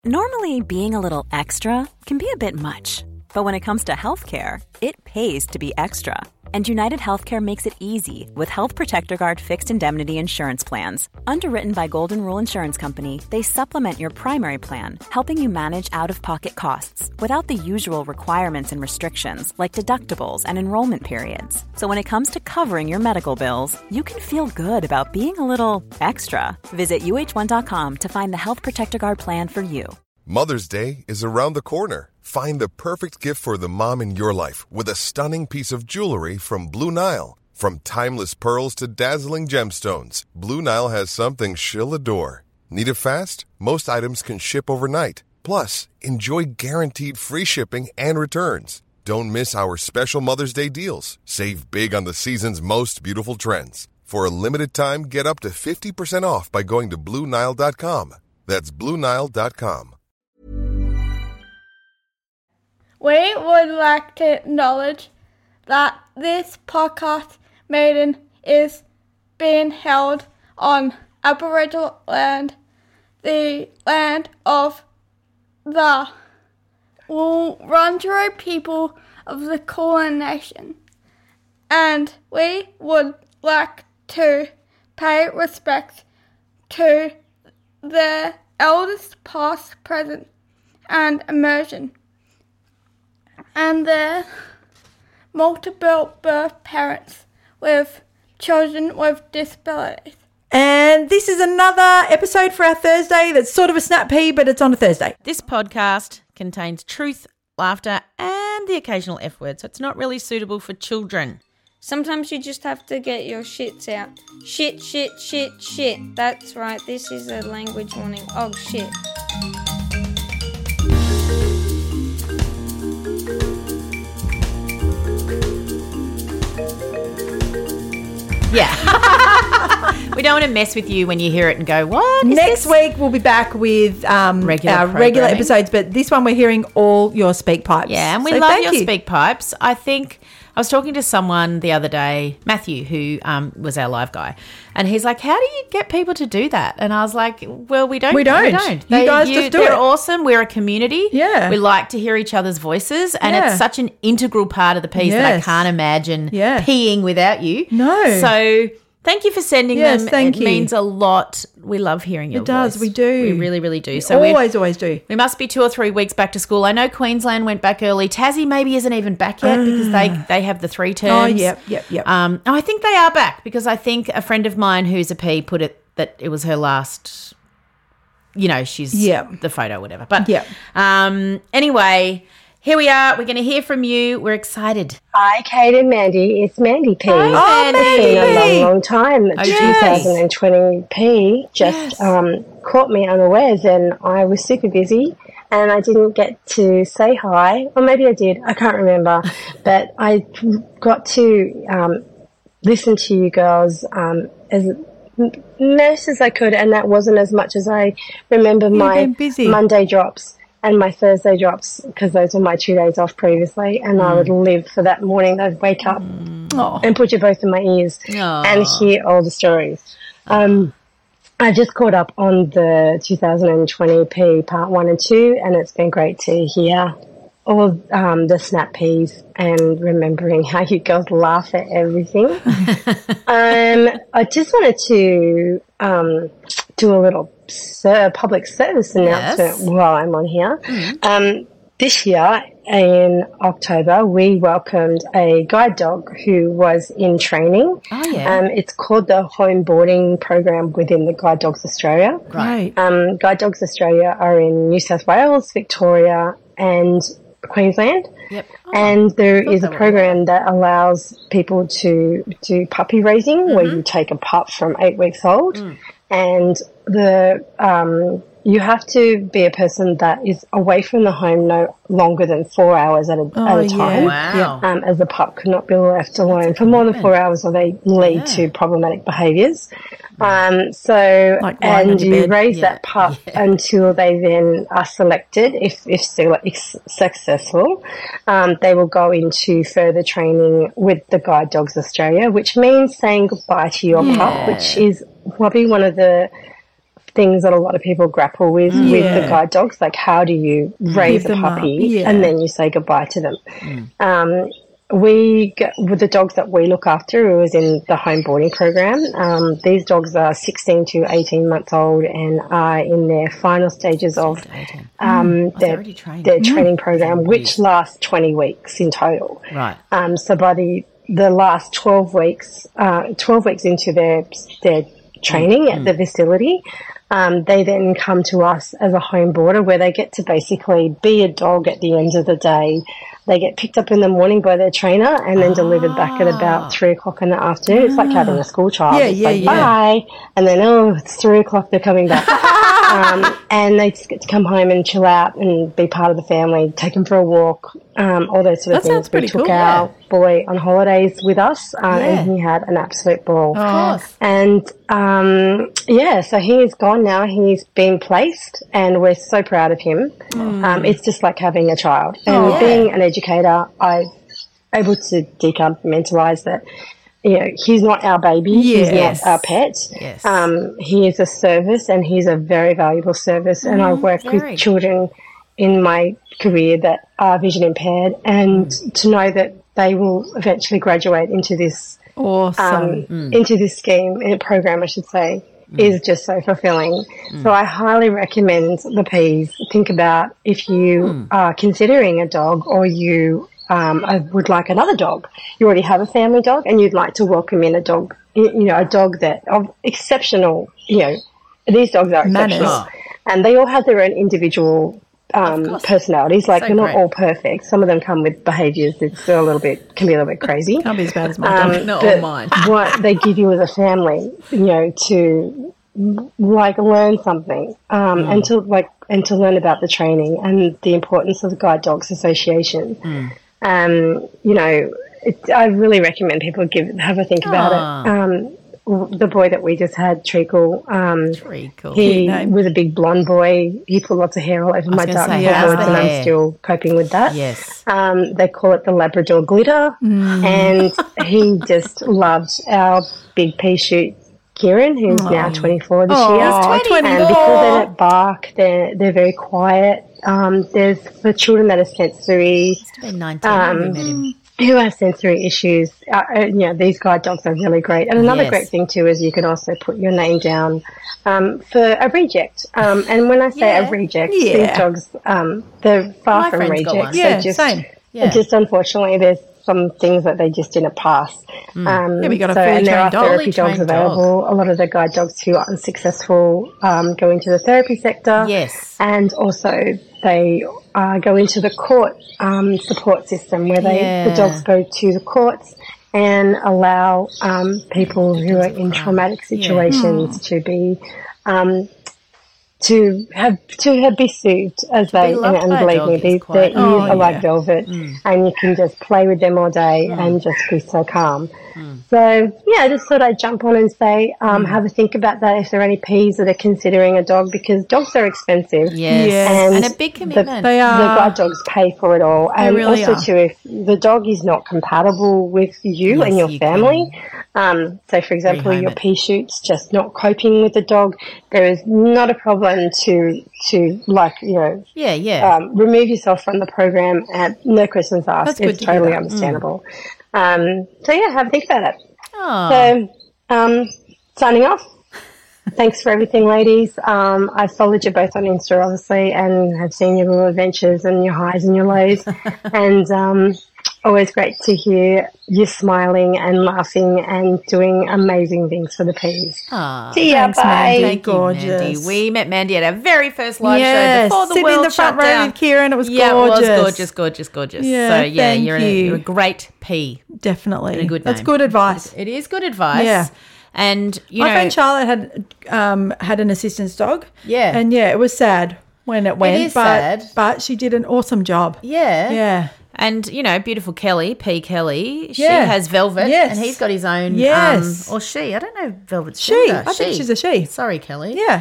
Normally, being a little extra can be a bit much, but when it comes to healthcare, it pays to be extra. And United Healthcare makes it easy with Health Protector Guard fixed indemnity insurance plans. Underwritten by Golden Rule Insurance Company, they supplement your primary plan, helping you manage out-of-pocket costs without the usual requirements and restrictions like deductibles and enrollment periods. So when it comes to covering your medical bills, you can feel good about being a little extra. Visit uh1.com to find the Health Protector Guard plan for you. Mother's Day is around the corner. Find the perfect gift for the mom in your life with a stunning piece of jewelry from Blue Nile. From timeless pearls to dazzling gemstones, Blue Nile has something she'll adore. Need it fast? Most items can ship overnight. Plus, enjoy guaranteed free shipping and returns. Don't miss our special Mother's Day deals. Save big on the season's most beautiful trends. For a limited time, get up to 50% off by going to BlueNile.com. That's BlueNile.com. We would like to acknowledge that this podcast meeting is being held on Aboriginal land, the land of the Wurundjeri people of the Kulin Nation, and we would like to pay respect to the elders past, present, and emerging, and their multiple birth parents with children with disabilities. And this is another episode for our Thursday that's sort of a snap pea, but it's on a Thursday. This podcast contains truth, laughter, and the occasional F word, so it's not really suitable for children. Sometimes you just have to get your shits out. Shit, shit, shit, shit. That's right, this is a language warning. Oh, shit. Yeah. We don't want to mess with you when you hear it and go, what is Next this? week we'll be back with Regular our regular programming. episodes, but this one we're hearing all your speak pipes. Yeah, and we So love thank your you. speak pipes. I think I was talking to someone the other day, Matthew, who was our live guy, and he's like, how do you get people to do that? And I was like, well, we don't. We don't. You guys just do they're it. awesome. We're a community. Yeah. We like to hear each other's voices, and Yeah. it's such an integral part of the piece that I Yes. can't imagine Yeah. peeing without you. No. So thank you for sending Yes, them. thank it you. means a lot. We love hearing your It does, voice. we do. We really, really do. So we're always do. we must be 2 or 3 weeks back to school. I know Queensland went back early. Tassie maybe isn't even back yet because they have the 3 terms. Oh, yep. I think they are back because I think a friend of mine who's a P put it that it was her last, she's the photo, whatever. But anyway, here we are. We're going to hear from you. We're excited. Hi, Kate and Mandy. It's Mandy P. Hi, Mandy. It's been a long, long time. Oh, yes. 2020 P just caught me unawares, and I was super busy and I didn't get to say hi. Or maybe I did. I can't remember. But I got to listen to you girls as most as I could, and that wasn't as much as I remember my Monday drops and my Thursday drops, because those were my 2 days off previously, and I would live for that morning. I'd wake up and put you both in my ears and hear all the stories. I just caught up on the 2020 P part 1 and 2, and it's been great to hear all of the snap peas and remembering how you girls laugh at everything. I just wanted to do a little public service announcement while I'm on here. This year in October, we welcomed a guide dog who was in training. Oh, yeah. It's called the Home Boarding Program within the Guide Dogs Australia. Right. Guide Dogs Australia are in New South Wales, Victoria and Queensland. Yep. And there is a program that allows people to do puppy raising where you take a pup from 8 weeks old and you have to be a person that is away from the home no longer than 4 hours at a time. Wow. As the pup could not be left alone for more than 4 hours or they lead to problematic behaviours. And you raise that pup until they then are selected. If successful, they will go into further training with the Guide Dogs Australia, which means saying goodbye to your pup, which is probably one of the things that a lot of people grapple with the guide dogs. Like, how do you raise a puppy and then you say goodbye to them? With the dogs that we look after, who is in the home boarding program, these dogs are 16 to 18 months old and are in their final stages of their training program, which lasts 20 weeks in total. Right. So by the last 12 weeks into their training at the facility, they then come to us as a home boarder, where they get to basically be a dog at the end of the day. They get picked up in the morning by their trainer and then delivered back at about 3 o'clock in the afternoon. It's like having a school child. Bye. And then, it's 3 o'clock, they're coming back. And they just get to come home and chill out and be part of the family, take them for a walk, all those sort of things. We took our boy on holidays with us, and he had an absolute ball. Of course. And, so he is gone now. He's been placed, and we're so proud of him. It's just like having a child. And being an educator, I'm able to decompartmentalize that. He's not our baby. He's not our pet. Yes. He is a service, and he's a very valuable service. And I work with children in my career that are vision impaired, and to know that they will eventually graduate into this into this scheme, program, I should say, is just so fulfilling. So I highly recommend the P's. Think about if you are considering a dog, or you would like another dog. You already have a family dog and you'd like to welcome in a dog, a dog that of exceptional, these dogs are exceptional. And they all have their own individual personalities. Like, they're not all perfect. Some of them come with behaviours that's can be a little bit crazy. Can't be as bad as my dog. Not all mine. What they give you as a family, to learn something, and to learn about the training and the importance of the Guide Dogs Association. I really recommend people have a think about it. The boy that we just had, Treacle, he was a big blonde boy. He put lots of hair all over my dark floorboards, and I'm still coping with that. Yes. They call it the Labrador Glitter, and he just loved our big pea shoot, Kieran, who's now 24 this year. And because they don't bark, they're very quiet. There's for children that are sensory, Must have been 19 when we met him. Who have sensory issues. These guide dogs are really great. And another great thing too is you can also put your name down for a reject. And when I say a reject, these dogs, they're far from rejects. Yeah, same. Yeah. Just unfortunately, there's some things that they just didn't pass. We got a fully trained dog. Therapy dogs available. A lot of the guide dogs who are unsuccessful go into the therapy sector. Yes. And also they go into the court support system, where the dogs go to the courts and allow people who are in traumatic situations to be be soothed as they, and believe me, their ears are like velvet, and you can just play with them all day and just be so calm. So, I just thought I'd jump on and say, have a think about that if there are any P's that are considering a dog, because dogs are expensive. Yes. And a big commitment. They are. The guide dogs pay for it all. And really also, too, if the dog is not compatible with you and your family, so, for example, your pea shoot's just not coping with the dog, there is not a problem to remove yourself from the program at no questions asked. It's totally understandable. Have a think about it. So, signing off. Thanks for everything, ladies. I've followed you both on Insta, obviously, and have seen your little adventures and your highs and your lows. And always great to hear you smiling and laughing and doing amazing things for the P's. See ya, bye. Mandy. Gorgeous. Mandy. We met Mandy at our very first live show before the world in the front shut row down. with Kieran. It was gorgeous. Yeah, it was gorgeous. Yeah, so you're a great P. Definitely. And a good name. That's good advice. It is good advice. Yeah. And my friend Charlotte had an assistance dog. Yeah. And it was sad when it went. It is sad. But she did an awesome job. Yeah. Yeah. And, beautiful Kelly, P. Kelly, she has Velvet, and he's got his own, or she, I don't know Velvet's gender. I think she's a she. Sorry, Kelly. Yeah.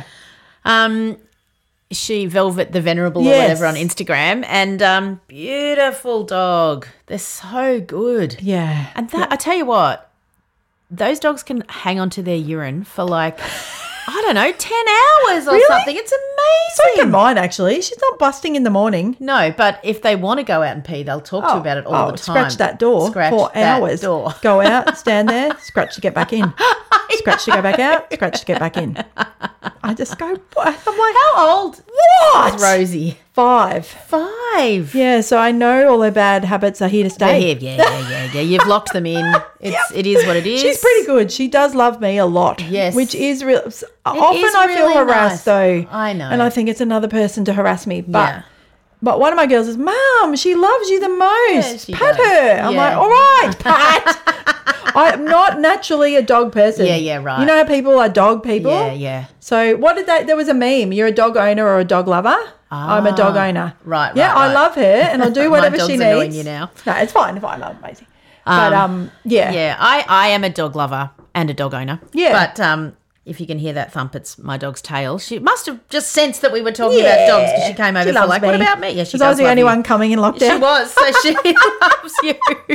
She, Velvet the Venerable or whatever on Instagram, and beautiful dog. They're so good. Yeah. And that, I tell you what, those dogs can hang on to their urine for I don't know, 10 hours or Really? something. It's So amazing. can mine, actually. She's not busting in the morning. No, but if they want to go out and pee, they'll talk to you about it all the time. Scratch that door Scratch for that hours. door. Go out, stand there, scratch to get back in. Scratch to go back out, scratch to get back in. I just go, what? I'm like, How old what? is Rosie? 5. 5. Yeah, so I know all her bad habits are here to stay. Yeah. You've locked them in. It is what it is. She's pretty good. She does love me a lot. Yes. Which is real. Often is I feel really harassed, nice. though. I know. And I think it's another person to harass me. Yeah. But one of my girls is, Mum, she loves you the most. she Pat does. her. I'm Yeah. like, all right, Pat. I'm not naturally a dog person. Yeah, right. You know how people are dog people? Yeah. So what did there was a meme. You're a dog owner or a dog lover? I'm a dog owner. Right, Yeah, right. I love her and I'll do whatever dog's she annoying needs. you now. No, it's fine. I'm amazing. But yeah. Yeah, I am a dog lover and a dog owner. Yeah. But if you can hear that thump, it's my dog's tail. She must have just sensed that we were talking about dogs because she came over for loves like, me. what about me? Yeah, she Because I was does the love only you. one coming in lockdown. She was, so she loves you.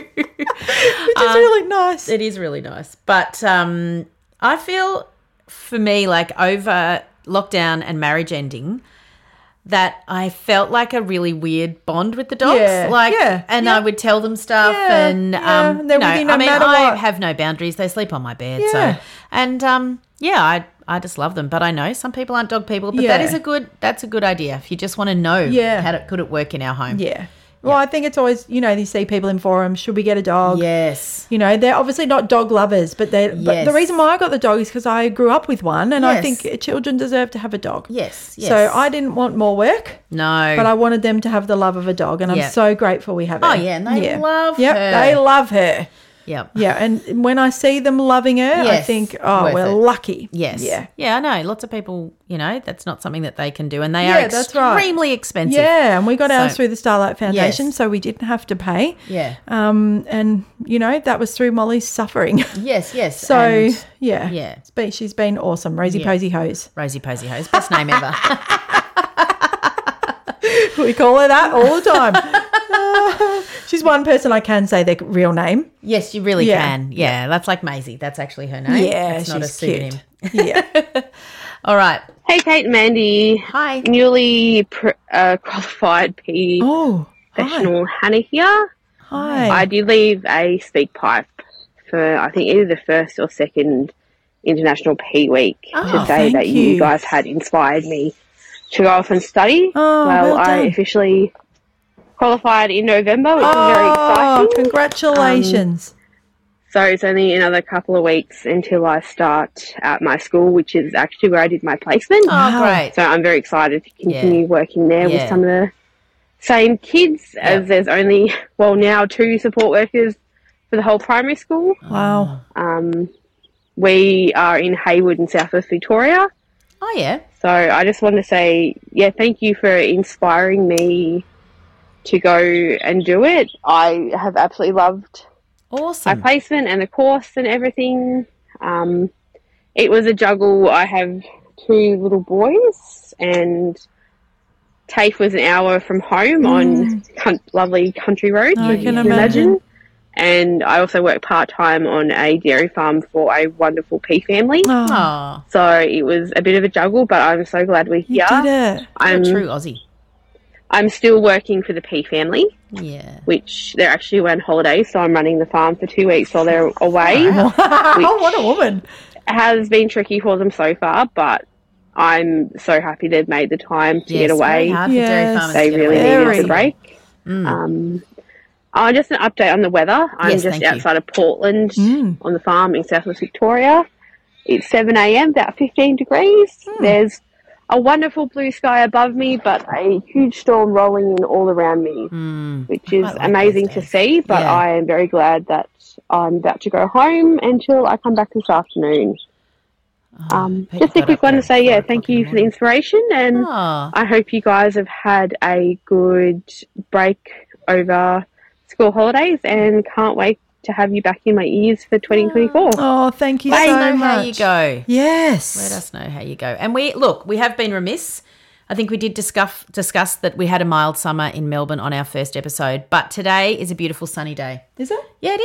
Which is really nice. It is really nice. But I feel for me, like over lockdown and marriage ending, that I felt like a really weird bond with the dogs. Yeah, And yeah. I would tell them stuff Yeah, and yeah, and they're with you no matter I what. have no boundaries. They sleep on my bed. Yeah. So and I just love them. But I know some people aren't dog people, but Yeah. that's a good idea. If you just want to know could it work in our home. Yeah. Well, I think it's always, you see people in forums, should we get a dog? Yes. They're obviously not dog lovers, but but Yes. the reason why I got the dog is because I grew up with one and I Yes. think children deserve to have a dog. Yes. So I didn't want more work, No. but I wanted them to have the love of a dog and Yeah. I'm so grateful we have her. Oh, yeah, and they love Yep, her. they love her. Yep. Yeah, and when I see them loving her, I Yes, think, worth we're it. lucky. Yes. Yeah. Yeah, I know. Lots of people, that's not something that they can do. And they Yeah, are that's right. extremely expensive. Yeah, and we got ours So- through the Starlight Foundation, Yes. so we didn't have to pay. Yeah. And that was through Molly's suffering. Yes. So And yeah. She's been awesome. Rosie Posy Hose. Rosie Posy Hose. Best name ever. We call her that all the time. She's one person I can say their real name. Yes, you really Yeah. can. Yeah, that's like Maisie. That's actually her name. Yeah, it's not a she's pseudonym. cute. Yeah. All right. Hey, Kate and Mandy. Hi. Newly qualified PE Oh, professional Hannah here. hi. I did leave a speak pipe for, I think, either the first or second International PE Week to say thank that you. you guys had inspired me to go off and study. Oh, well I done. officially qualified in November, which is very Oh, exciting. congratulations. So it's only another couple of weeks until I start at my school, which is actually where I did my placement. Oh, great. So I'm very excited to continue working there Yeah. with some of the same kids, as there's only, now 2 support workers for the whole primary school. Wow. We are in Hayward in Southwest Victoria. Oh, yeah. So I just want to say, thank you for inspiring me to go and do it. I have absolutely loved my Awesome. placement and the course and everything. It was a juggle. I have 2 little boys, and TAFE was an hour from home on lovely country roads, I as you can imagine. And I also work part-time on a dairy farm for a wonderful pea family. Oh, So it was a bit of a juggle, but I'm so glad we're You here. did it. you're I'm a true Aussie. I'm still working for the pea family, Yeah. which they're actually away on holiday, so I'm running the farm for 2 weeks while they're away. Oh, what a woman. Has been tricky for them so far, but I'm so happy they've made the time to get away. Very hard for dairy Yes. farmers They to get really away. needed Very. the break. Just an update on the weather. I'm Yes, just thank you. outside of Portland on the farm in Southwest Victoria. It's 7 a.m, about 15 degrees. There's a wonderful blue sky above me, but a huge storm rolling in all around me, which is quite like amazing those to days. see. But Yeah. I am very glad that I'm about to go home until I come back this afternoon. Pete Just a got quick up one to at say, 4 thank o'clock in you the for the inspiration, and Oh, I hope you guys have had a good break over school holidays, and can't wait to have you back in my ears for 2024. Oh, thank you let so us know much. how you go. Yes. Let us know how you go. And we have been remiss. I think we did discuss that we had a mild summer in Melbourne on our first episode, but today is a beautiful sunny day. Is it? Yeah, it is.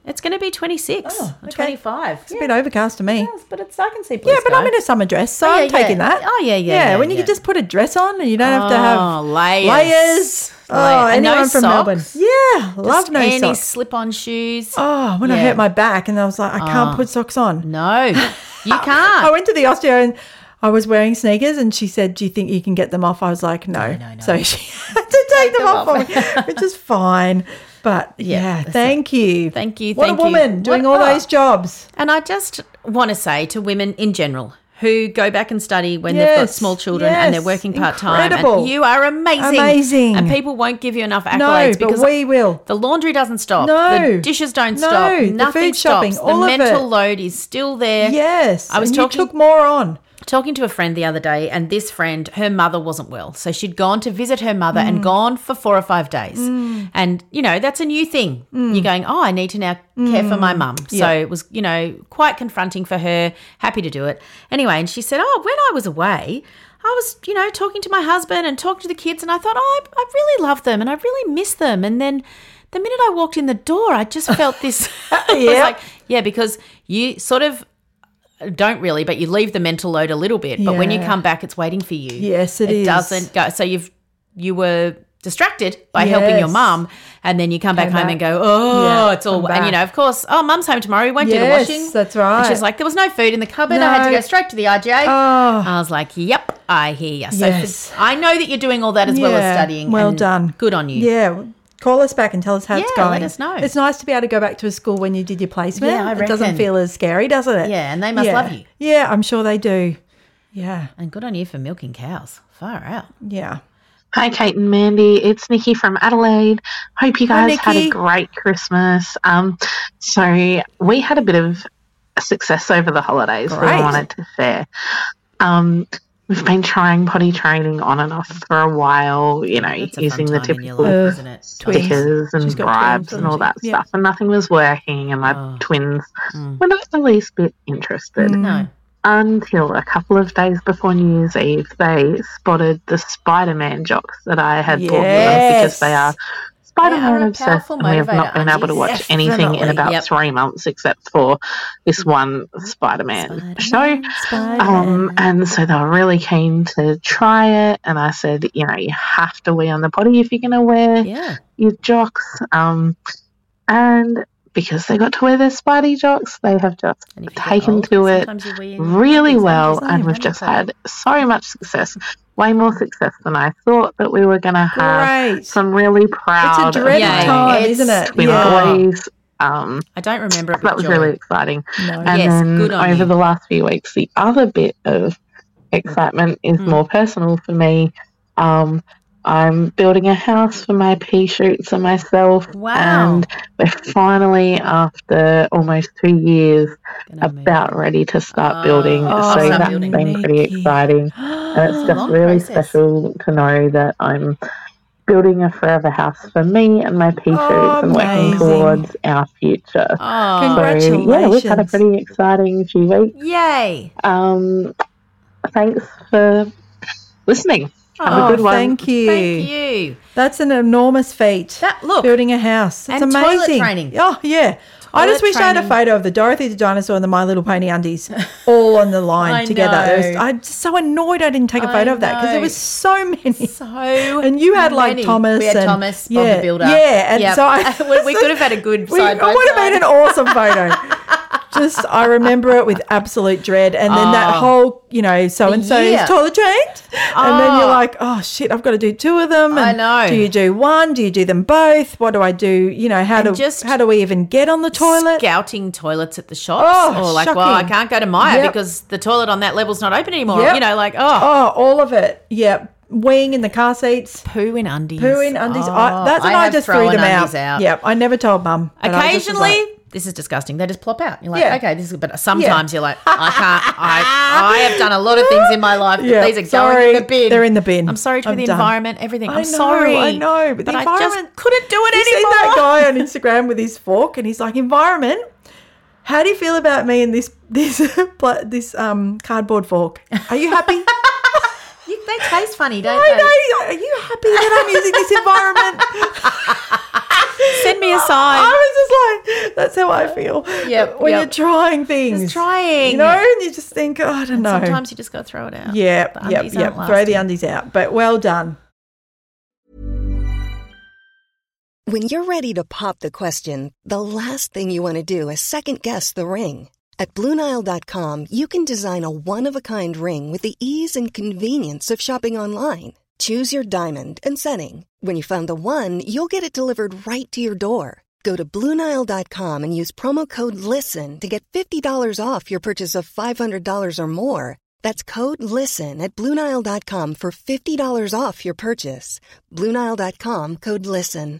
It's going to be 26 or 25. It's a bit overcast to me. Yes, but I can see blue Yeah, but sky. I'm in a summer dress, so I'm taking that. Oh, yeah. When you can just put a dress on and you don't have to have layers. Oh, And anyone no from socks. Melbourne. Yeah, love no any socks. slip-on shoes. Oh, when I hurt my back and I was like, I can't put socks on. No, you I can't. went to the osteo and I was wearing sneakers and she said, do you think you can get them off? I was like, no. So she had to take them off for me, which is fine. But thank you. Thank you. What a woman doing all those jobs. And I just want to say to women in general who go back and study when they've got small children and they're working part-time. Incredible. And you are amazing. Amazing. And people won't give you enough accolades No, because but we will. the laundry doesn't stop. No. The dishes don't No, stop. the Nothing food shopping, stops. all the of mental it. load is still there. Yes. I was and talking you took more on. Talking to a friend the other day, and this friend, her mother wasn't well. So she'd gone to visit her mother and gone for 4 or 5 days. And, that's a new thing. You're going, I need to now care for my mum. So it was, quite confronting for her, happy to do it. Anyway, and she said, when I was away, I was, talking to my husband and talking to the kids, and I thought, I really love them and I really miss them. And then the minute I walked in the door, I just felt this. I was like, because you sort of don't really, but you leave the mental load a little bit. But when you come back, it's waiting for you. Yes, it is. It doesn't go. So you were distracted by helping your mum, and then you come back home and go, it's all. And of course, mum's home tomorrow. We won't do the washing. That's right. And she's like, there was no food in the cupboard. I had to go straight to the RJ. I was like, yep, I hear you. So I know that you're doing all that as well as studying. Well and done. Good on you. Yeah. Call us back and tell us how it's going. Let us know. It's nice to be able to go back to a school when you did your placement. Yeah, I reckon. It doesn't feel as scary, does it? Yeah, and they must love you. Yeah, I'm sure they do. Yeah. And good on you for milking cows. Far out. Yeah. Hi, Kate and Mandy. It's Nikki from Adelaide. Hope you guys had a great Christmas. So we had a bit of success over the holidays that I wanted to share. We've been trying potty training on and off for a while, using the typical stickers and bribes and all that stuff, and nothing was working, and my twins were not the least bit interested. No. Until a couple of days before New Year's Eve, they spotted the Spider-Man jocks that I had bought them because they are Spider-Man obsessed, and we have not been able to watch anything in about 3 months except for this one Spider-Man show. And so they were really keen to try it, and I said, you have to wee on the potty if you're going to wear your jocks. And because they got to wear their Spidey jocks, they have just taken to it really well, and we've just had so much success. Way more success than I thought that we were going to have. So I'm really proud. It's a dreaded time, isn't it? Twin boys. I don't remember it. That was really exciting. No. And then over the last few weeks, the other bit of excitement is more personal for me. I'm building a house for my pea shoots and myself. Wow. And we're finally, after almost 2 years, about ready to start building. So that's been pretty exciting. And it's just really special to know that I'm building a forever house for me and my pea shoots and working towards our future. Congratulations. So, we've had a pretty exciting few weeks. Yay. Thanks for listening. Have a good one. Thank you. Thank you. That's an enormous feat. Building a house. It's and amazing. toilet training. Oh, yeah. I just wish I had a photo of the Dorothy the dinosaur and the My Little Pony undies all on the line together. I'm just so annoyed I didn't take a photo of that because there was so many. And you had like Thomas. We had Thomas, Bob the Builder. Yeah. And so we could have had a good side by It would have side. been an awesome photo. I remember it with absolute dread. And then that whole, so-and-so is toilet trained. And then you're like, oh, shit, I've got to do 2 of them. And I know. Do you do one? Do you do them both? What do I do? How do we even get on the toilet? Scouting toilets at the shops. Or like, shocking. well, I can't go to Maya because the toilet on that level's not open anymore. Yep. All of it. Yep. Weeing in the car seats. Poo in undies. I just threw them out. Yep. I never told Mum. Occasionally, this is disgusting. They just plop out. You're like, okay, this is. But sometimes you're like, I can't. I have done a lot of things in my life. But these are going in the bin. They're in the bin. I'm sorry to the environment. Everything. I'm know, sorry. I know, but the I just environment couldn't do it You anymore. see that guy on Instagram with his fork, and he's like, "Environment. How do you feel about me and this cardboard fork? Are you happy?" They taste funny, don't I they? know. Are you happy that I'm using this environment? Send me a sign. I was just like, That's how I feel. Yep. When you're trying things. Just trying. You know, and you just think, oh, I don't know. Sometimes you just got to throw it out. Yeah. Throw the undies out. But well done. When you're ready to pop the question, the last thing you want to do is second-guess the ring. At BlueNile.com, you can design a one-of-a-kind ring with the ease and convenience of shopping online. Choose your diamond and setting. When you find the one, you'll get it delivered right to your door. Go to BlueNile.com and use promo code LISTEN to get $50 off your purchase of $500 or more. That's code LISTEN at BlueNile.com for $50 off your purchase. BlueNile.com, code LISTEN.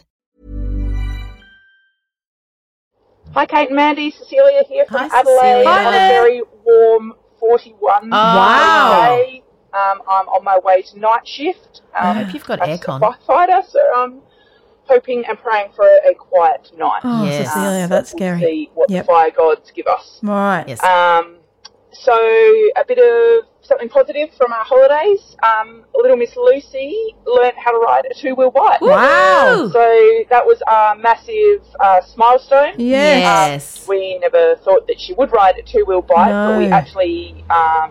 Hi, Kate and Mandy. Cecilia here from Adelaide Cecilia. on a very warm 41 day. I'm on my way to night shift. I hope you've got aircon. Firefighter, so I'm hoping and praying for a quiet night. Oh, yes. Cecilia, that's scary. We'll see what the fire gods give us. Right. Yes. So a bit of something positive from our holidays. Little Miss Lucy learnt how to ride a two-wheel bike. Wow. So that was a massive milestone. Yes. We never thought that she would ride a two-wheel bike, but we actually, I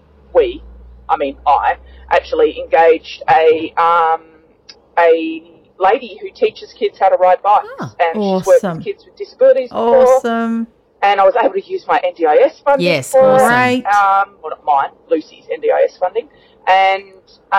actually engaged a lady who teaches kids how to ride bikes. And she's worked with kids with disabilities before. Awesome. And I was able to use my NDIS funding for it. Right. Well, not mine, Lucy's NDIS funding. And,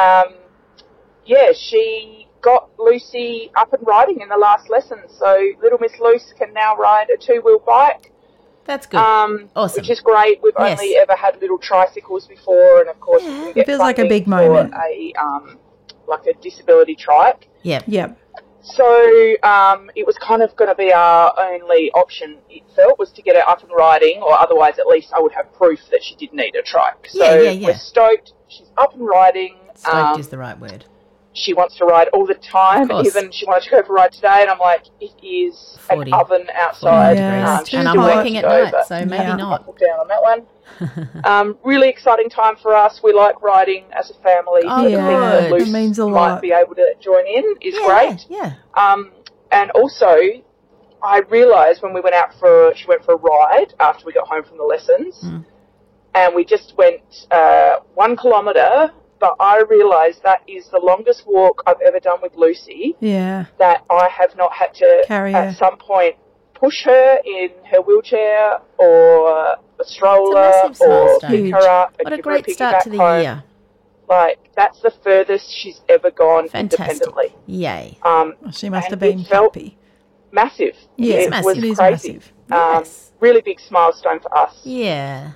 she got Lucy up and riding in the last lesson. So little Miss Luce can now ride a two-wheel bike. That's good. Awesome. Which is great. We've only ever had little tricycles before, and of course, you can get it feels like a big moment. Like a disability trike. Yep. So it was kind of going to be our only option, it felt, was to get her up and riding, or otherwise at least I would have proof that she did need a trike. So we're stoked. She's up and riding. Stoked is the right word. She wants to ride all the time. Even she wanted to go for a ride today, and I'm like, it is 40, an oven outside. And I'm working at night, so maybe not. I'll put down on that one. Really exciting time for us. We like riding as a family. It means a lot. Might be able to join in is great. Yeah. And also, I realised when we went out she went for a ride after we got home from the lessons, and we just went 1 kilometre. But I realised that is the longest walk I've ever done with Lucy. Yeah. That I have not had to, carry at some point, push her in her wheelchair or a stroller or pick her up and what a give great her a start to the home. year. Like, that's the furthest she's ever gone independently. Yay. She must have been happy. Massive. Yeah, it was crazy. Massive. Really big milestone for us. Yeah.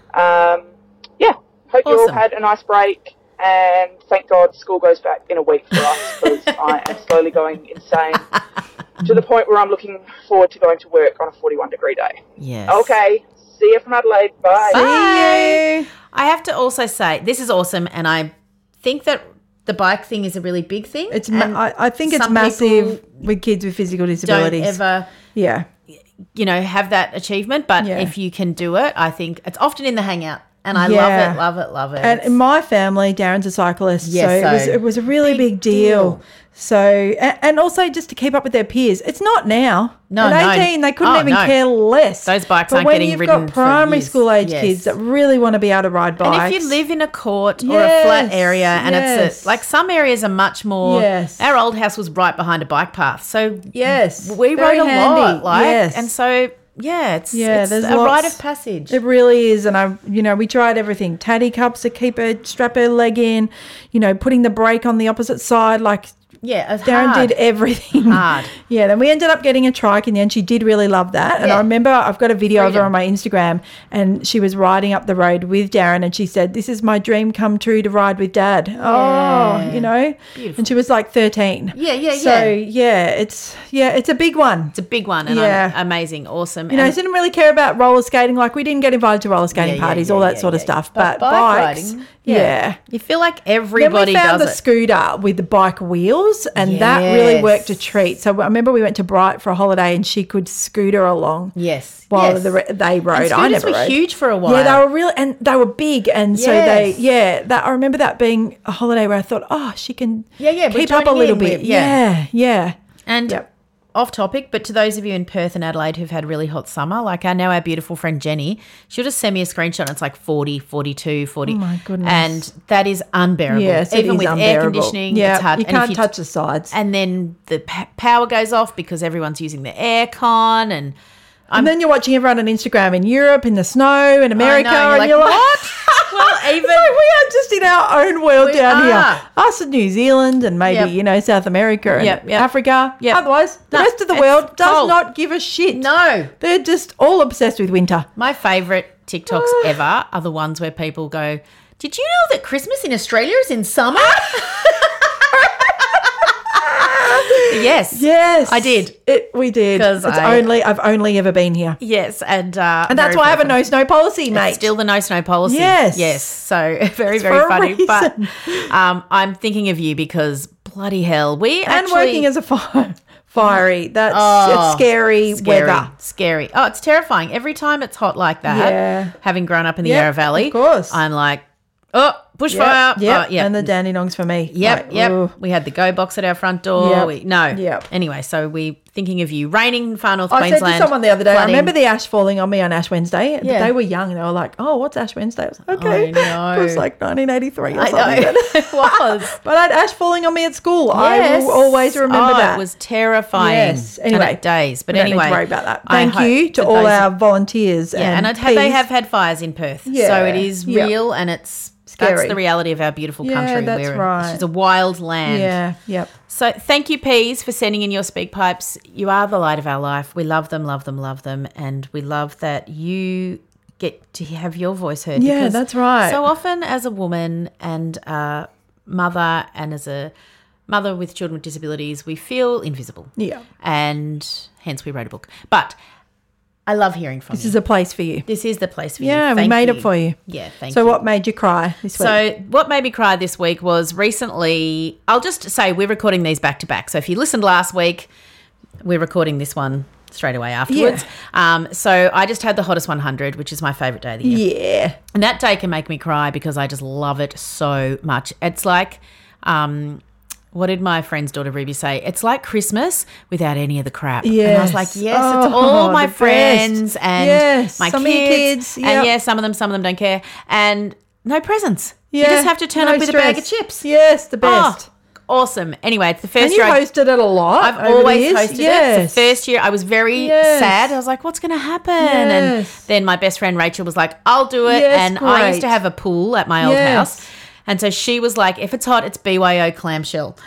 Hope you all had a nice break. And thank God school goes back in a week for us, because I am slowly going insane to the point where I'm looking forward to going to work on a 41-degree day. Yes. Okay. See you from Adelaide. Bye. See you. I have to also say, this is awesome, and I think that the bike thing is a really big thing. It's I think it's massive with kids with physical disabilities. Don't ever, have that achievement, but if you can do it, I think it's often in the hangout. And I love it. And in my family, Darren's a cyclist, so it was a really big deal. So, and also just to keep up with their peers. It's not now. No, At 18, they couldn't even care less. Those bikes aren't getting ridden for years. But when you've got primary school age kids that really want to be able to ride bikes. And if you live in a court or a flat area, and it's like some areas are much more. Yes. Our old house was right behind a bike path, so we very rode a handy. lot. And so. Yeah, it's a rite of passage. It really is. And we tried everything. Taddy cups to strap her leg in, putting the brake on the opposite side, Darren did everything. Hard. Then we ended up getting a trike in the end. She did really love that. And I remember I've got a video of her on my Instagram, and she was riding up the road with Darren, and she said, "This is my dream come true to ride with Dad." Beautiful. And she was like 13. So it's a big one. It's a big one, and amazing, awesome. She didn't really care about roller skating. Like, we didn't get invited to roller skating parties, all that sort of stuff. But bikes, riding, you feel like everybody does it. Then we found the scooter with the bike wheels. And that really worked a treat. So I remember we went to Bright for a holiday, and she could scooter along. While they rode. I never rode. Were huge for a while. Yeah, they were really, and they were big, and so I remember that being a holiday where I thought, she can keep up a little bit. And off topic, but to those of you in Perth and Adelaide who've had really hot summer, like our beautiful friend Jenny, she'll just send me a screenshot and it's like 40, 42, 40. Oh, my goodness. And that is unbearable. Yes, even with unbearable. air conditioning, yeah, it's hard. You can't touch the sides. And then the power goes off because everyone's using the aircon and then you're watching everyone on Instagram in Europe, in the snow, in America, and you're like, what? Well, even so we are just in our own world down here. Us in New Zealand and maybe, South America and Africa. Yep. Otherwise, the rest of the world does not give a shit. No. They're just all obsessed with winter. My favourite TikToks ever are the ones where people go, did you know that Christmas in Australia is in summer? Yes, I did. We did. Because I've only ever been here. Yes, and that's why I have a no snow policy, mate. It's still the no snow policy. Yes. So very funny. But I'm thinking of you because bloody hell, working as a fiery. It's scary weather. Scary. Oh, it's terrifying. Every time it's hot like that. Having grown up in the Yarra Valley, of course, I'm like, bushfire. Yep. And the Dandenongs for me. Yep. Ooh. We had the go box at our front door. Anyway, so we thinking of you. Raining in far north Queensland. I said to someone the other day, flooding. I remember the ash falling on me on Ash Wednesday. But they were young and they were like, oh, what's Ash Wednesday? I was like, okay. I know. It was like 1983 or something. I know. It was. But I had ash falling on me at school. Yes. I will always remember that. It was terrifying. Yes. Anyway. Days. But we anyway. Don't need to worry about that. Thank you to all our volunteers. And they have had fires in Perth. Yeah. So it is real and it's scary. That's the reality of our beautiful country. That's right. It's a wild land. Yeah, yep. So thank you, Peas, for sending in your speak pipes. You are the light of our life. We love them, love them, love them. And we love that you get to have your voice heard. Yeah, that's right. So often as a woman and a mother and as a mother with children with disabilities, we feel invisible. Yeah. And hence we wrote a book. But I love hearing from you. This is a place for you. This is the place for you. Yeah, we made it for you. Yeah, thank you. So what made you cry this week? So what made me cry this week was recently, I'll just say we're recording these back to back. So if you listened last week, we're recording this one straight away afterwards. Yeah. So I just had the Hottest 100, which is my favourite day of the year. Yeah. And that day can make me cry because I just love it so much. It's like... what did my friend's daughter Ruby say? It's like Christmas without any of the crap. Yes. And I was like, yes, it's all my friends and my kids. Yep. And some of them don't care. And no presents. Yeah. You just have to turn up with a bag of chips. Yes, the best. Awesome. Anyway, it's the first year. And you hosted it a lot. I've always hosted it. It's the first year. I was very sad. I was like, what's going to happen? And then my best friend Rachel was like, I'll do it. And I used to have a pool at my old house. And so she was like, if it's hot, it's BYO clamshell. But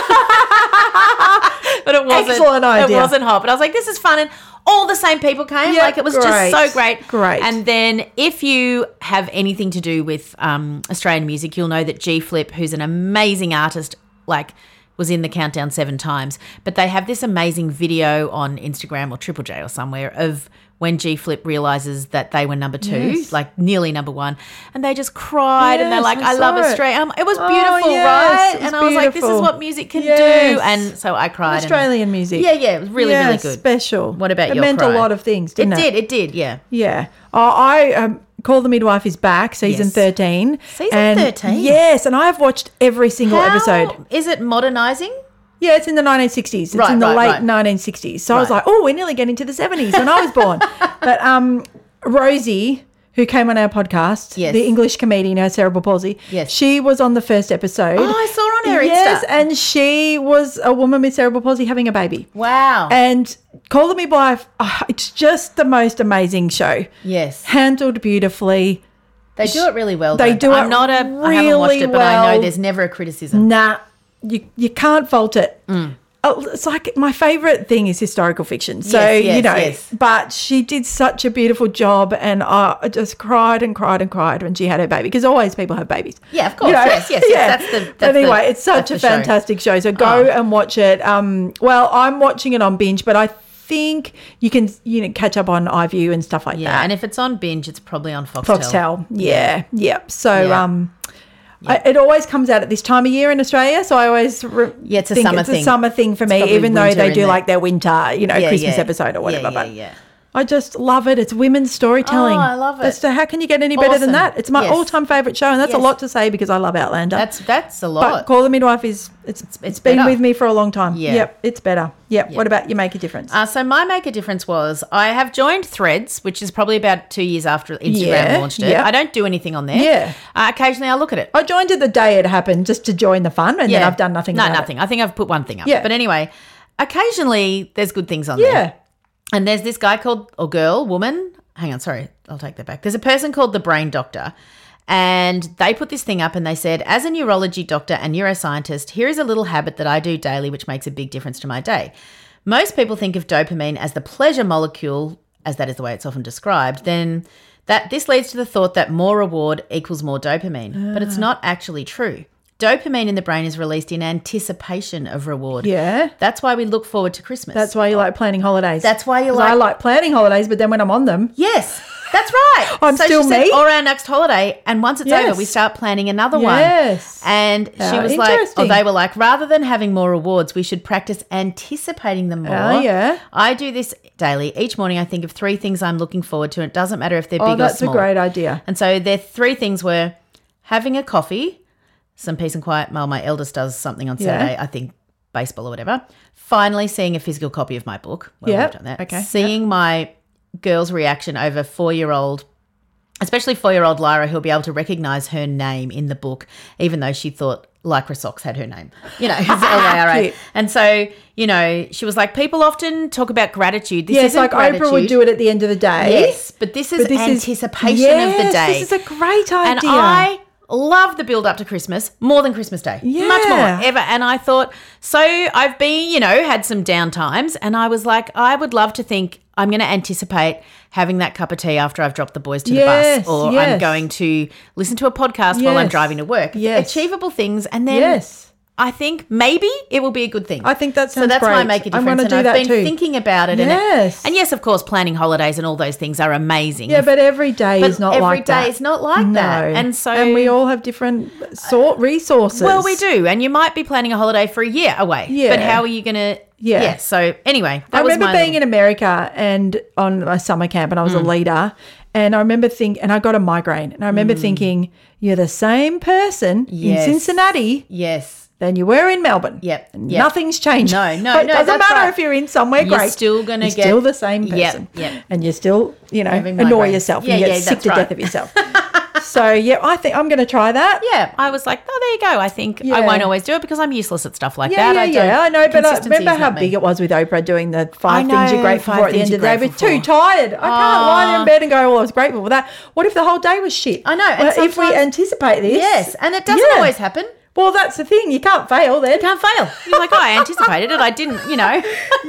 it wasn't. Excellent idea. It wasn't hot. But I was like, this is fun. And all the same people came. Like, it was just so great. Great. And then if you have anything to do with Australian music, you'll know that G Flip, who's an amazing artist, was in the Countdown 7 times. But they have this amazing video on Instagram or Triple J or somewhere of when G Flip realises that they were number 2, nearly number 1, and they just cried and they're like, I love Australia. It was beautiful, right? And I was like, this is what music can do. And so I cried. Australian music. Yeah, it was really, really good. Special. What about your cry? It meant a lot of things, didn't it? It did, yeah. Yeah. I Call the Midwife is back, season 13. Season 13? Yes, and I have watched every single episode. Is it modernising? Yeah, it's in the 1960s. It's in the late 1960s. So I was like, oh, we're nearly getting to the 70s when I was born. But Rosie, who came on our podcast, the English comedian who has cerebral palsy, she was on the first episode. Oh, I saw her on her Insta. Yes, and she was a woman with cerebral palsy having a baby. Wow. And Call the Midwife, it's just the most amazing show. Yes. Handled beautifully. They do it really well. They do I haven't watched it, but I know there's never a criticism. Nah. You can't fault it. It's like my favourite thing is historical fiction. So, but she did such a beautiful job and I just cried and cried and cried when she had her baby because always people have babies. Yeah, of course. Yes. That's anyway, it's such a fantastic show. So go and watch it. Well, I'm watching it on Binge, but I think you can catch up on iView and stuff like that. Yeah, and if it's on Binge, it's probably on Foxtel. Foxtel, yeah. So, it always comes out at this time of year in Australia, so I always it's a think summer it's thing. a summer thing for me, even though they do like their winter, Christmas episode or whatever. I just love it. It's women's storytelling. Oh, I love it. How can you get any better than that? It's my all-time favourite show, and that's a lot to say because I love Outlander. That's a lot. But Call the Midwife it's been with me for a long time. Yeah. Yep, it's better. Yep. What about your Make a Difference? So my Make a Difference was I have joined Threads, which is probably about 2 years after Instagram launched it. I don't do anything on there. Yeah. Occasionally I look at it. I joined it the day it happened just to join the fun, and then I've done nothing about nothing. it. I think I've put one thing up. Yeah. But anyway, occasionally there's good things on there. Yeah. And there's this guy called, or girl, woman. Hang on, sorry, I'll take that back. There's a person called The Brain Doctor. And they put this thing up and they said, as a neurology doctor and neuroscientist, here is a little habit that I do daily which makes a big difference to my day. Most people think of dopamine as the pleasure molecule, as that is the way it's often described, then this leads to the thought that more reward equals more dopamine. But it's not actually true. Dopamine in the brain is released in anticipation of reward. Yeah. That's why we look forward to Christmas. That's why you like planning holidays. That's why you I like planning holidays, but then when I'm on them. Yes, that's right. I'm still she me. Said, or our next holiday, and once it's over, we start planning another one. Yes. And she was like, they were like, rather than having more rewards, we should practice anticipating them more. Oh, yeah. I do this daily. Each morning I think of 3 things I'm looking forward to, and it doesn't matter if they're big or small. That's a great idea. And so their 3 things were having a coffee, some peace and quiet. Well, my eldest does something on Saturday, I think baseball or whatever. Finally seeing a physical copy of my book. Well, we've done that. Okay. Seeing my girl's reaction over 4-year-old, especially 4-year-old Lyra, who'll be able to recognise her name in the book, even though she thought Lycra Socks had her name. You know, it's Lyra. And so, you know, she was like, people often talk about gratitude. This isn't like gratitude. Oprah would do it at the end of the day. Yes, but this is anticipation of the day. This is a great idea. And I love the build up to Christmas more than Christmas Day. Yeah. Much more, ever. And I thought, so I've been, you know, had some down times, and I was like, I would love to think I'm going to anticipate having that cup of tea after I've dropped the boys to the bus, or I'm going to listen to a podcast while I'm driving to work. Achievable things, and then I think maybe it will be a good thing. I think that sounds so that's great. why I Make a Difference. I'm going to do that I've been too. thinking about it. Yes. And yes, of course, planning holidays and all those things are amazing. Yeah, but every day is not like that. Every day is not like that. And we all have different resources. Well, we do. And you might be planning a holiday for a year away. Yeah. But how are you going to... Yeah. So anyway, I remember being in America and on my summer camp, and I was a leader, and I remember and I got a migraine, and I remember thinking, you're the same person in Cincinnati. Yes. Than you were in Melbourne. Yep. Nothing's changed. No. It doesn't matter if you're in somewhere great. You're still going to get... You're still the same person. Yep. And you're still, you know, annoy yourself. And you get sick to death of yourself. So, yeah, I think I'm going to try that. Yeah. I was like, oh, there you go. I think I won't always do it because I'm useless at stuff like that. I know. But I remember how big it was with Oprah doing the 5 things you're grateful for at the end of the day. We're too tired. I can't lie there in bed and go, well, I was grateful for that. What if the whole day was shit? I know. Well, if we anticipate this. Yes. And it doesn't always happen. Well, that's the thing. You can't fail then. You can't fail. You're like, oh, I anticipated it. I didn't, you know.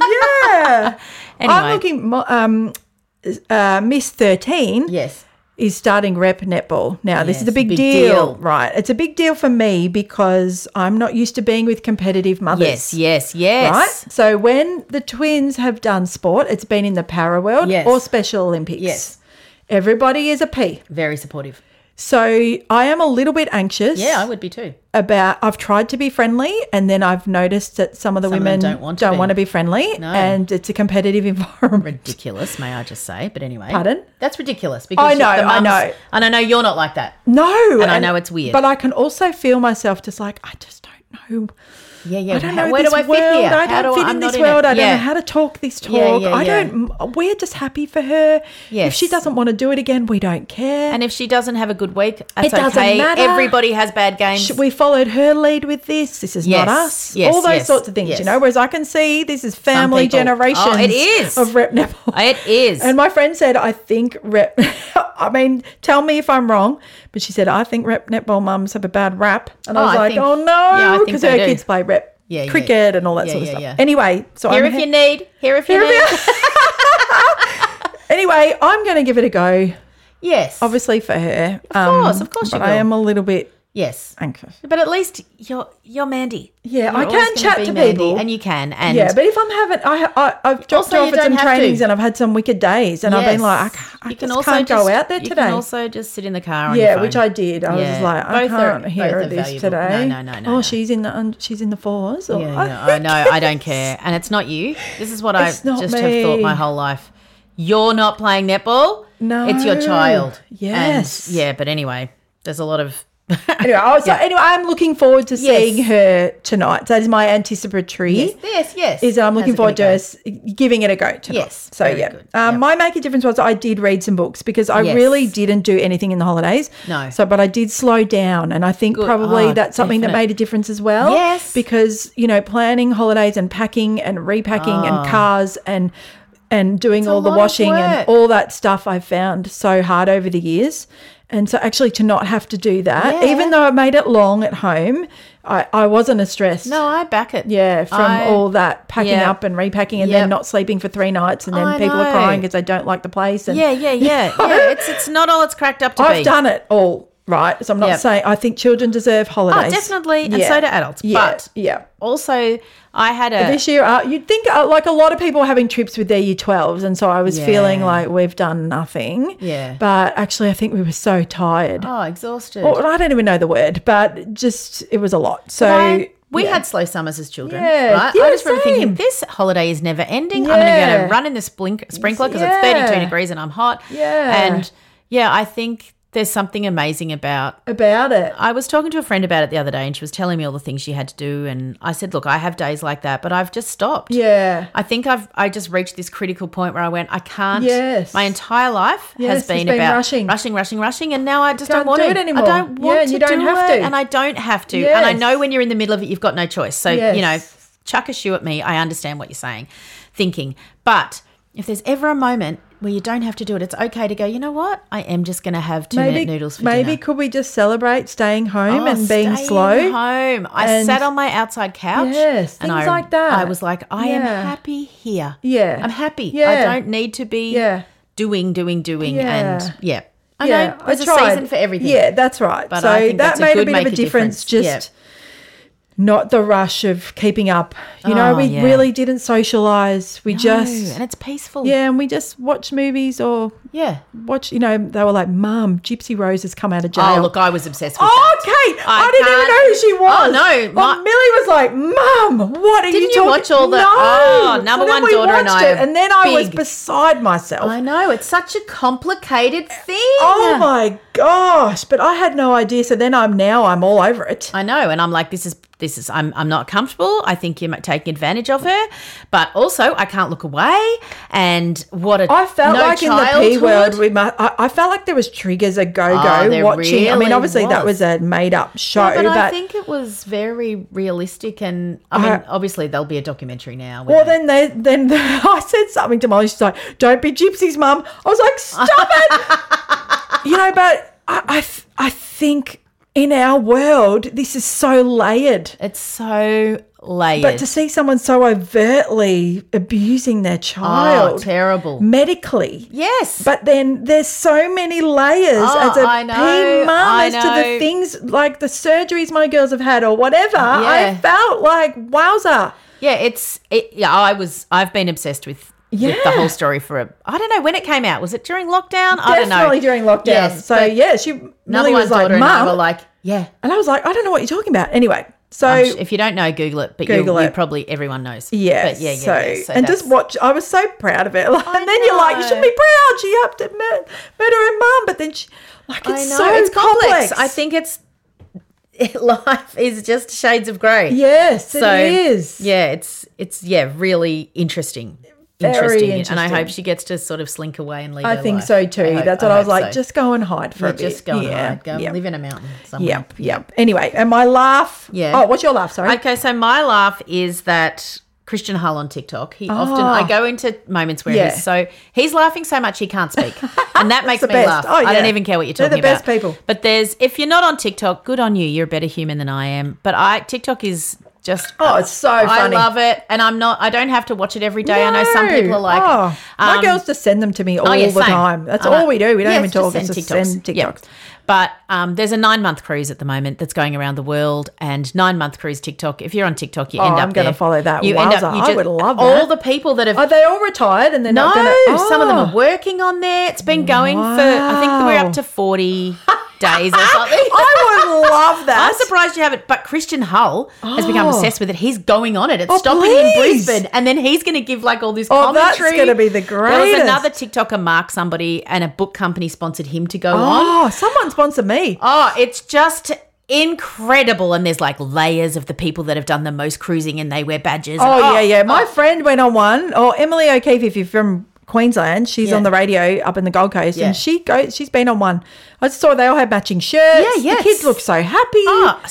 Yeah. Anyway. I'm looking, Miss 13 is starting rep netball. Now, this is a big deal. Right. It's a big deal for me because I'm not used to being with competitive mothers. Yes. Right? So when the twins have done sport, it's been in the para world or Special Olympics. Yes. Everybody is a P. Very supportive. So I am a little bit anxious. Yeah, I would be too. I've tried to be friendly, and then I've noticed that some of the women don't want to be friendly, and it's a competitive environment. Ridiculous, may I just say? But anyway, pardon? That's ridiculous because I know, and I know you're not like that. No, and I know it's weird, but I can also feel myself just like I just don't know. Yeah. I don't know where this do I fit world. here? I don't fit in this world. I don't know how to talk this talk. I don't. We're just happy for her. Yes. If she doesn't want to do it again, we don't care. And if she doesn't have a good week, that's it doesn't matter. Everybody has bad games. We followed her lead with this. This is not us. All those sorts of things, you know. Whereas I can see this is family generations. Oh, it is of rep netball. It is. And my friend said, I think rep. I mean, tell me if I'm wrong, but she said I think rep netball mums have a bad rap, and I was like, oh no, because her kids play rep. Cricket and all that sort of stuff. Anyway, so here if you need. Anyway, I'm going to give it a go. Yes, obviously for her. Of course, but I am a little bit anxious. But at least you're Mandy. Yeah, I can chat to people, and you can. And but if I'm having, I've dropped off at some trainings and I've had some wicked days, and I've been like, I just can't go out there today. You can also just sit in the car. On your phone. Which I did. I was just like, I can't hear this today. No. Oh, she's in the fours. I know. I don't care, and it's not you. This is what I just have thought my whole life. you're not playing netball. No. It's your child. Yes. And, but anyway, there's a lot of... Anyway, I'm looking forward to seeing her tonight. That is my anticipatory. Yes. Is I'm looking forward to us giving it a go tonight. Yes. So, good. My make a difference was I did read some books because I really didn't do anything in the holidays. No. But I did slow down, and I think probably that's something that made a difference as well. Yes. Because, planning holidays and packing and repacking and cars and doing all the washing and all that stuff I've found so hard over the years. And so actually to not have to do that, even though I made it long at home, I wasn't as stressed. No, I back it. Yeah, from all that packing up and repacking and then not sleeping for 3 nights and then people are crying because they don't like the place. And, It's not all it's cracked up to be. I've done it all. Right, so I'm not saying I think children deserve holidays. Oh, definitely, and so do adults. But also, I had this year. You'd think like a lot of people are having trips with their year 12s, and so I was feeling like we've done nothing. Yeah, but actually, I think we were so tired. Oh, exhausted. Or, I don't even know the word, but just it was a lot. So. We had slow summers as children, right? I just remember thinking, this holiday is never ending. I'm going to go to run in the sprinkler because it's 32 degrees and I'm hot. Yeah, and I think. There's something amazing about it. I was talking to a friend about it the other day and she was telling me all the things she had to do and I said, look, I have days like that, but I've just stopped. Yeah. I think I just reached this critical point where I went, I can't. Yes. My entire life has been about rushing and now I just don't want to do it anymore. I don't want to you don't have to. And I don't have to. Yes. And I know when you're in the middle of it, you've got no choice. So, chuck a shoe at me. I understand what you're saying, thinking. But if there's ever a moment where you don't have to do it, it's okay to go, you know what? I am just going to have 2-minute noodles for dinner. Maybe could we just celebrate staying home and being slow? Staying home. I sat on my outside couch. Yes, and things like that. I was like, I am happy here. Yeah. I'm happy. Yeah. I don't need to be doing. Yeah. And I know there's a season for everything. Yeah, that's right. But so I think that made a bit of a difference. Just not the rush of keeping up. We really didn't socialise. And it's peaceful. Yeah, and we just watch movies or watch, they were like, Mum, Gypsy Rose has come out of jail. Oh, look, I was obsessed with that. Kate, I didn't even know who she was. Oh, no. Well, Millie was like, Mum, what are you talking? Didn't you watch all the... No. Number One daughter and I and then I was beside myself. I know. It's such a complicated thing. Oh, my gosh. But I had no idea. So then I'm all over it. I know. And I'm like, this is I'm not comfortable. I think you're taking advantage of her, but also I can't look away. And I felt like in the P world, I felt like there was triggers a go-go watching. Really, I mean, obviously that was a made-up show, but I think it was very realistic. And I mean, obviously there'll be a documentary now. Well, then I said something to Molly. She's like, "Don't be gypsies, Mum." I was like, "Stop it!" But I think. In our world, this is so layered. It's so layered. But to see someone so overtly abusing their child. Oh, terrible. Medically. Yes. But then there's so many layers as a P mum as to the things like the surgeries my girls have had or whatever. Yeah. I felt like, wowza. Yeah, I've been obsessed with the whole story I don't know when it came out. Was it during lockdown? I don't know. Definitely during lockdown. Yes, so Millie was like, Mum. Were like, yeah. And I was like, I don't know what you're talking about. Anyway, so if you don't know, Google it. But you probably everyone knows. Yeah. But So and just watch. I was so proud of it. And then you're like, you shouldn't be proud. She had to murder her mum. But then it's complex. I think life is just shades of grey. Yes, it is. Yeah, it's really interesting. Very interesting. And I hope she gets to sort of slink away and leave her I think life. so too. That's what I was like, just go and hide for a bit. Just go and hide. Go and live in a mountain somewhere. Yep. Anyway, and my laugh. Yeah. Oh, what's your laugh? Sorry. Okay, so my laugh is that Christian Hull on TikTok, I go into moments where he's laughing so much he can't speak. And that makes me laugh. Oh, I don't even care what you're talking about. They're the best people. But if you're not on TikTok, good on you. You're a better human than I am. But TikTok is just it's so funny. I love it, and I don't have to watch it every day. No. I know some people are like my girls just send them to me all the time. That's all we do. We don't even talk. It's just send TikToks. Yep. But there's a 9-month cruise at the moment that's going around the world, and 9-month cruise TikTok. If you're on TikTok, you end up. I'm going to follow that. I would love that. All the people that have. Are they all retired and they're not going to? Some of them are working on there. It's been going for. I think we're up to 40. days or something. I would love that. I'm surprised you haven't. But Christian Hull has become obsessed with it. He's going on it. It's stopping please. in Brisbane. And then he's going to give like all this commentary. That's going to be the greatest. There was another TikToker, Mark somebody, and a book company sponsored him to go on. Oh, someone sponsored me. Oh, it's just incredible. And there's like layers of the people that have done the most cruising and they wear badges. Yeah. My friend went on one. Emily O'Keefe, if you're from Queensland, she's on the radio up in the Gold Coast, and she's been on one. I just saw they all had matching shirts. The kids look so happy.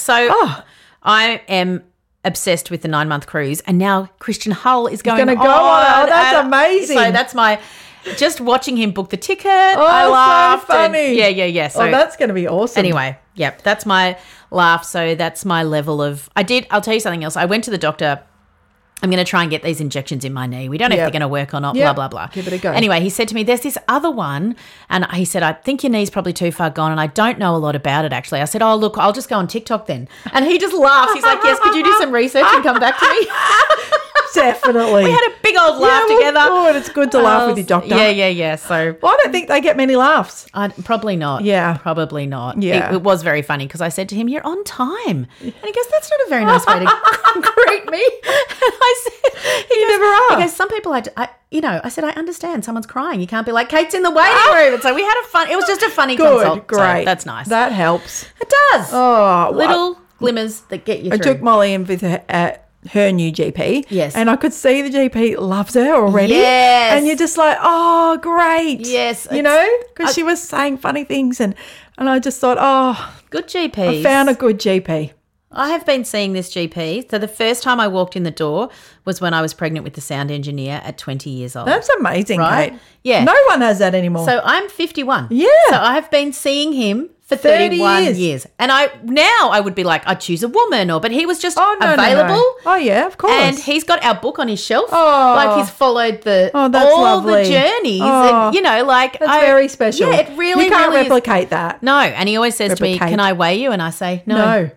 I am obsessed with the 9-month cruise, and now Christian Hull is going to go on. Oh, that's amazing. So that's my just watching him book the ticket. I laughed. So funny. Yeah. So that's going to be awesome. Anyway, that's my laugh. So that's my level of. I'll tell you something else. I went to the doctor. I'm going to try and get these injections in my knee. We don't know if they're going to work or not, blah, blah, blah. Give it a go. Anyway, he said to me, there's this other one. And he said, I think your knee's probably too far gone and I don't know a lot about it, actually. I said, oh, look, I'll just go on TikTok then. And he just laughs. He's like, yes, could you do some research and come back to me? Definitely. We had a big old laugh together. Good. It's good to laugh with your doctor. Yeah. So I don't think they get many laughs. Probably not. Yeah. Probably not. Yeah. It was very funny because I said to him, you're on time. And he goes, that's not a very nice way to greet me. And I said, you never are. He goes, some people, I said, I understand someone's crying. You can't be like, Kate's in the waiting room. And so we had it was just a funny consult. Great. So that's nice. That helps. It does. Oh, little glimmers that get you through. I took Molly in with her new GP. Yes. And I could see the GP loves her already. Yes. And you're just like, oh, great. Yes. You know, because she was saying funny things and I just thought, oh. Good GPs. I found a good GP. I have been seeing this GP. So the first time I walked in the door was when I was pregnant with the sound engineer at 20 years old. That's amazing, right? Kate. Yeah. No one has that anymore. So I'm 51. Yeah. So I have been seeing him for 31 years. And I would be like, I'd choose a woman but he was just available. No. Oh, yeah, of course. And he's got our book on his shelf. Oh. Like he's followed all lovely. the journeys. And, that's very special. Yeah, it really, you can't really replicate that. No. And he always says to me, can I weigh you? And I say, no.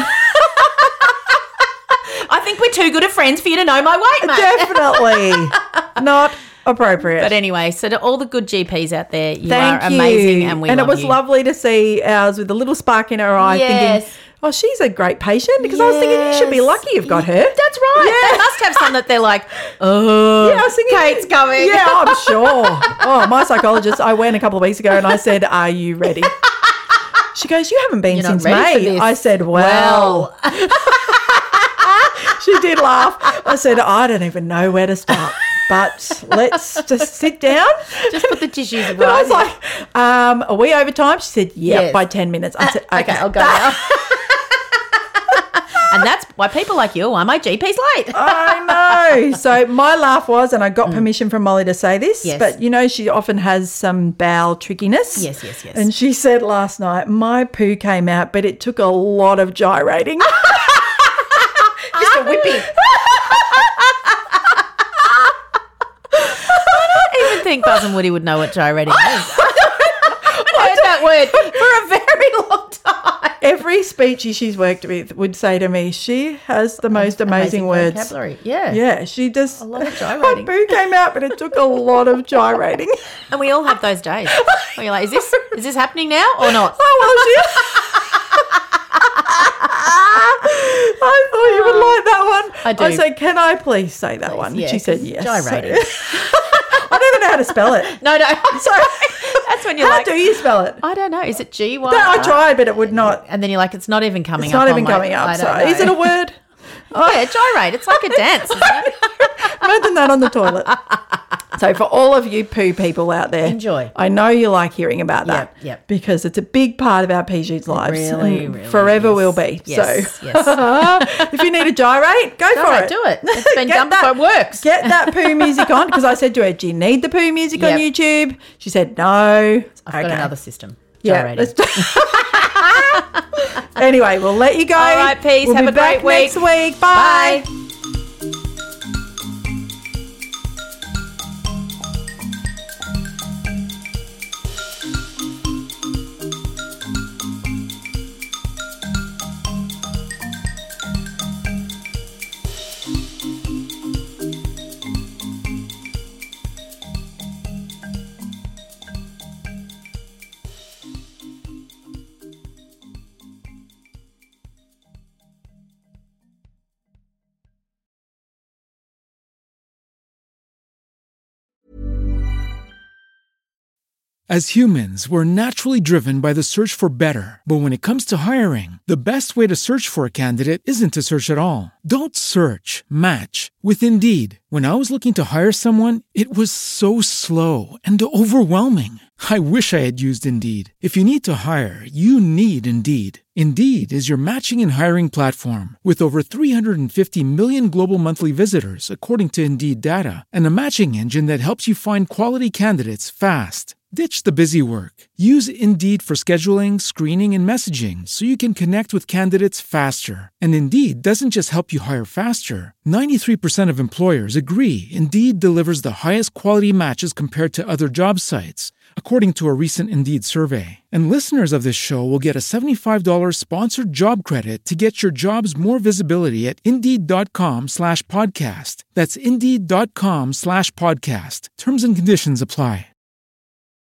I think we're too good of friends for you to know my weight, mate. Definitely. Not appropriate. But anyway, so to all the good GPs out there, you are amazing and we love you. And it was lovely to see ours with a little spark in her eye thinking, oh, she's a great patient, because I was thinking you should be lucky you've got her. That's right. They must have some that they're like, oh, I was thinking, Kate's coming. Yeah, I'm sure. Oh, my psychologist, I went a couple of weeks ago and I said, are you ready? She goes, you haven't been since May. I said, well. She did laugh. I said, I don't even know where to start. But let's just sit down. Just put the tissues right. But I was like, are we over time? She said, yes. By 10 minutes. I said, okay, I'll go now. And that's why people like you, why my GP's late. I know. So my laugh was, and I got permission from Molly to say this, but you know she often has some bowel trickiness. Yes. And she said last night, my poo came out, but it took a lot of gyrating. Just a whipping. I don't even think Buzz and Woody would know what gyrating is. I heard that word for a very long time. Every speechy she's worked with would say to me, she has the most amazing words. Vocabulary. Yeah. Yeah, she just. A lot of gyrating. My poo came out, but it took a lot of gyrating. And we all have those days where you're like, is this happening now or not? I thought you would like that one. I do. I said, can I please say that one? Yeah, she said yes. Gyrating. I don't even know how to spell it. No. Sorry. That's when you're how do you spell it? I don't know. Is it G-Y? No, I tried, but it would not. And then you're like, it's not even coming up. It's not even coming up. So is it a word? Yeah, gyrate. It's like a dance, isn't it? Imagine that on the toilet. So for all of you poo people out there, enjoy. I know you like hearing about that. Yep. Because it's a big part of our PG's lives. Really forever is. will be. Yes, so if you need a gyrate, go for it. Do it. It's been done before. It works. Get that poo music on, because I said to her, do you need the poo music on YouTube? She said no. I've got another system. Yeah. Anyway, we'll let you go. All right, peace. We'll Have be a great back week. next week. Bye. Bye. As humans, we're naturally driven by the search for better. But when it comes to hiring, the best way to search for a candidate isn't to search at all. Don't search, match with Indeed. When I was looking to hire someone, it was so slow and overwhelming. I wish I had used Indeed. If you need to hire, you need Indeed. Indeed is your matching and hiring platform with over 350 million global monthly visitors, according to Indeed data, and a matching engine that helps you find quality candidates fast. Ditch the busy work. Use Indeed for scheduling, screening, and messaging so you can connect with candidates faster. And Indeed doesn't just help you hire faster. 93% of employers agree Indeed delivers the highest quality matches compared to other job sites, according to a recent Indeed survey. And listeners of this show will get a $75 sponsored job credit to get your jobs more visibility at Indeed.com/podcast. That's Indeed.com/podcast. Terms and conditions apply.